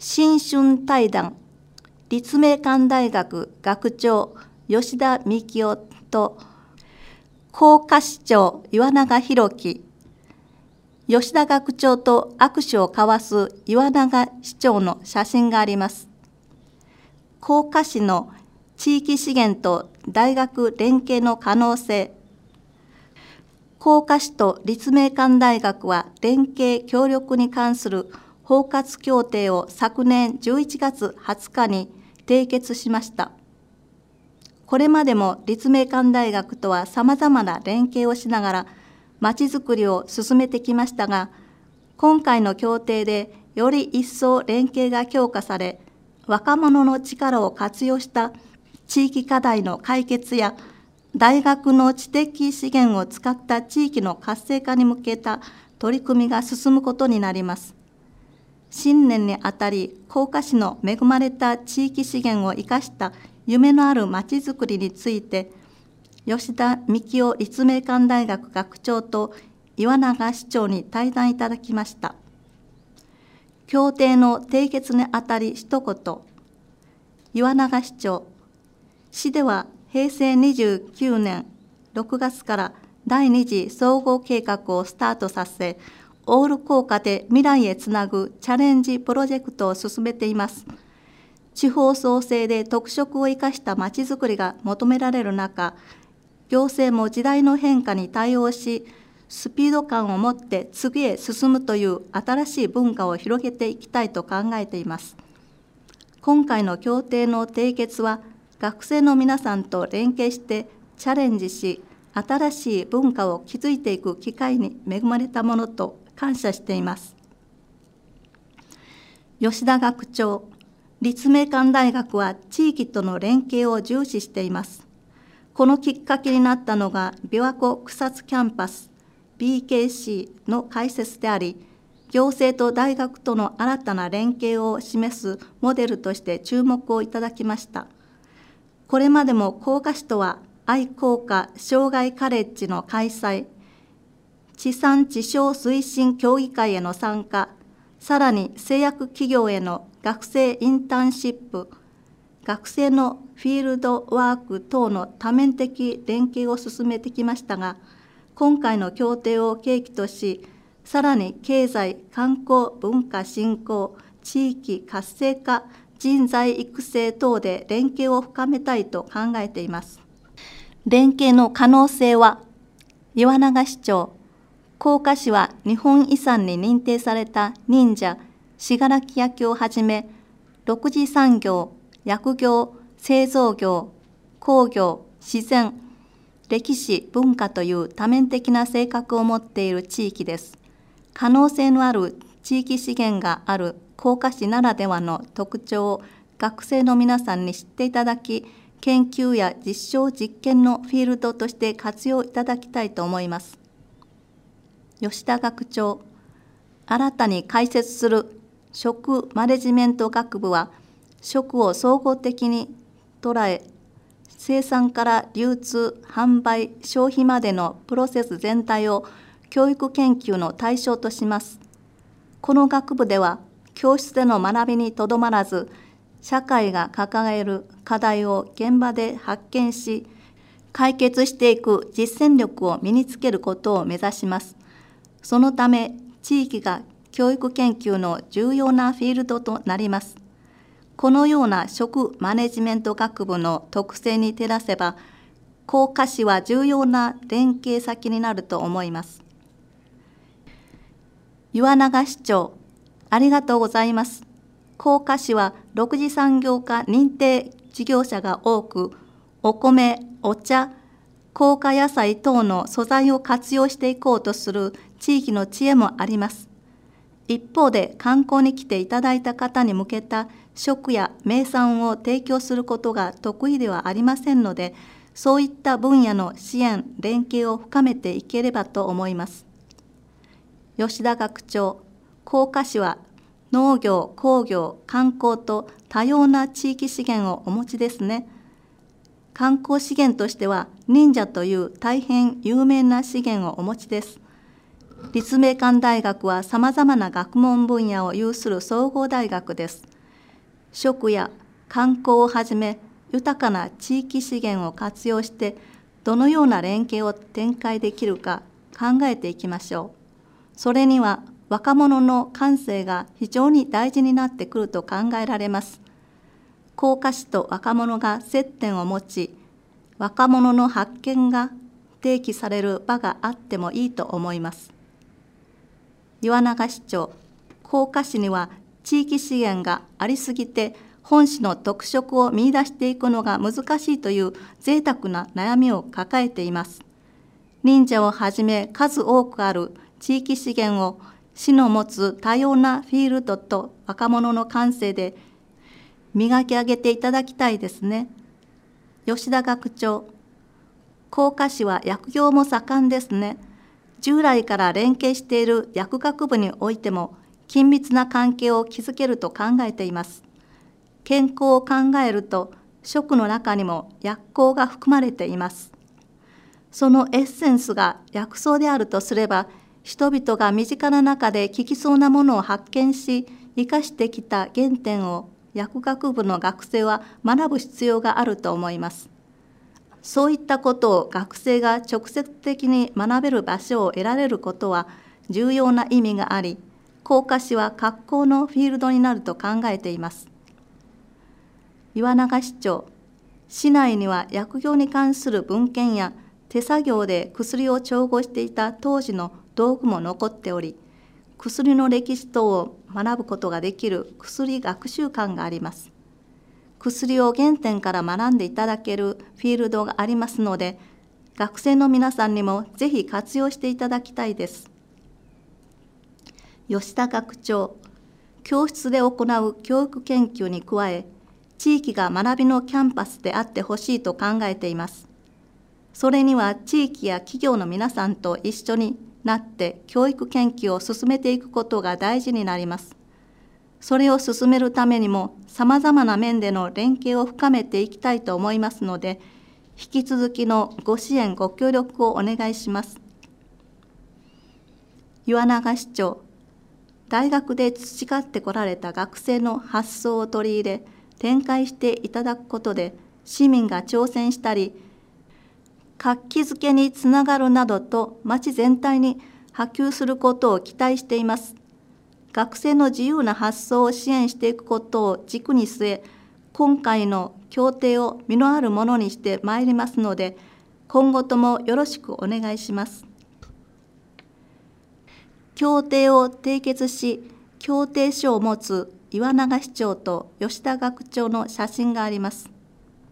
新春対談、立命館大学学長吉田幹夫と甲賀市長岩永博樹、吉田学長と握手を交わす岩永市長の写真があります。甲賀市の地域資源と大学連携の可能性。甲賀市と立命館大学は連携協力に関する包括協定を昨年11月20日に締結しました。これまでも立命館大学とはさまざまな連携をしながらまちづくりを進めてきましたが、今回の協定でより一層連携が強化され、若者の力を活用した地域課題の解決や大学の知的資源を使った地域の活性化に向けた取り組みが進むことになります。新年にあたり、甲賀市の恵まれた地域資源を生かした夢のあるまちづくりについて、吉田幹夫立命館大学学長と岩永市長に対談いただきました。協定の締結にあたり一言。岩永市長、市では平成29年6月から第2次総合計画をスタートさせ、オール効果で未来へつなぐチャレンジプロジェクトを進めています。地方創生で特色を生かしたまちづくりが求められる中、行政も時代の変化に対応し、スピード感を持って次へ進むという新しい文化を広げていきたいと考えています。今回の協定の締結は、学生の皆さんと連携してチャレンジし、新しい文化を築いていく機会に恵まれたものと感謝しています。吉田学長、立命館大学は地域との連携を重視しています。このきっかけになったのが琵琶湖草津キャンパス BKC の開設であり、行政と大学との新たな連携を示すモデルとして注目をいただきました。これまでも甲賀市とは愛好家障害カレッジの開催、地産地消推進協議会への参加、さらに製薬企業への学生インターンシップ、学生のフィールドワーク等の多面的連携を進めてきましたが、今回の協定を契機とし、さらに経済、観光、文化振興、地域活性化、人材育成等で連携を深めたいと考えています。連携の可能性は、岩永市長、甲賀市は日本遺産に認定された忍者、信楽焼をはじめ、6次産業、薬業、製造業、工業、自然、歴史、文化という多面的な性格を持っている地域です。可能性のある地域資源がある甲賀市ならではの特徴を学生の皆さんに知っていただき、研究や実証実験のフィールドとして活用いただきたいと思います。吉田学長、新たに開設する食マネジメント学部は、食を総合的に捉え、生産から流通、販売、消費までのプロセス全体を教育研究の対象とします。この学部では、教室での学びにとどまらず、社会が抱える課題を現場で発見し、解決していく実践力を身につけることを目指します。そのため、地域が教育研究の重要なフィールドとなります。このような食マネジメント学部の特性に照らせば、甲賀市は重要な連携先になると思います。岩永市長、ありがとうございます。甲賀市は6次産業化認定事業者が多く、お米、お茶、甲賀野菜等の素材を活用していこうとする地域の知恵もあります。一方で観光に来ていただいた方に向けた食や名産を提供することが得意ではありませんので、そういった分野の支援、連携を深めていければと思います。吉田学長、甲賀市は農業、工業、観光と多様な地域資源をお持ちですね。観光資源としては忍者という大変有名な資源をお持ちです。立命館大学はさまざまな学問分野を有する総合大学です。 食や観光をはじめ豊かな地域資源を活用してどのような連携を展開できるか考えていきましょう。それには若者の感性が非常に大事になってくると考えられます。甲賀市と若者が接点を持ち、若者の発見が提起される場があってもいいと思います。岩永市長、甲賀市には地域資源がありすぎて本市の特色を見出していくのが難しいという贅沢な悩みを抱えています。忍者をはじめ数多くある地域資源を市の持つ多様なフィールドと若者の感性で磨き上げていただきたいですね。吉田学長、甲賀市は薬業も盛んですね。従来から連携している薬学部においても緊密な関係を築けると考えています。健康を考えると食の中にも薬効が含まれています。そのエッセンスが薬草であるとすれば、人々が身近な中で効きそうなものを発見し、生かしてきた原点を薬学部の学生は学ぶ必要があると思います。そういったことを学生が直接的に学べる場所を得られることは重要な意味があり、甲賀市は格好のフィールドになると考えています。岩永市長、市内には薬業に関する文献や手作業で薬を調合していた当時の道具も残っており、薬の歴史等を学ぶことができる薬学習館があります。薬を原点から学んでいただけるフィールドがありますので、学生の皆さんにもぜひ活用していただきたいです。吉田学長、教室で行う教育研究に加え、地域が学びのキャンパスであってほしいと考えています。それには地域や企業の皆さんと一緒になって教育研究を進めていくことが大事になります。それを進めるためにもさまざまな面での連携を深めていきたいと思いますので、引き続きのご支援ご協力をお願いします。岩永市長、大学で培ってこられた学生の発想を取り入れ展開していただくことで、市民が挑戦したり活気づけにつながるなどと町全体に波及することを期待しています。学生の自由な発想を支援していくことを軸に据え、今回の協定を実のあるものにしてまいりますので、今後ともよろしくお願いします。協定を締結し、協定書を持つ岩永市長と吉田学長の写真があります。